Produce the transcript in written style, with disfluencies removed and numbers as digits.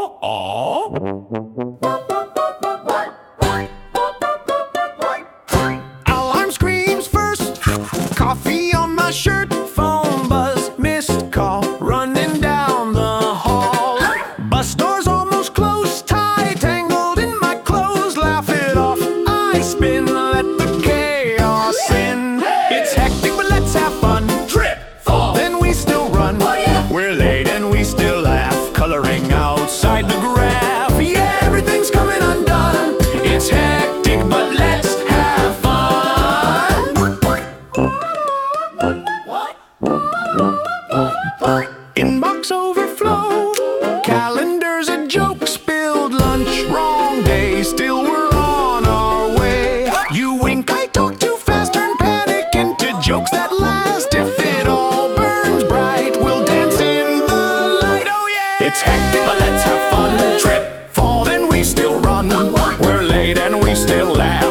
Alarm screams first, coffee on my shirt, phone buzz, missed call, running down the hall. Bus doors almost closed, tie tangled in my clothes, laugh it off, I spin, let the chaos in. It's hectic, but let's have fun. Trip, fall, Then we still run. Oh, yeah. We're late and we still laugh, coloring outside the graph. Yeah, everything's coming undone. It's hectic, but let's have fun. Inbox overflow, calendars a joke, spilled lunch, wrong day, still we're on our way. You wink, I talk too fast, turn panic into jokes that last. If it all burns bright, we'll dance in the light. Oh yeah! It's hectic, but let's have fun. Trip, Fall, then we still run. We're late and we still laugh.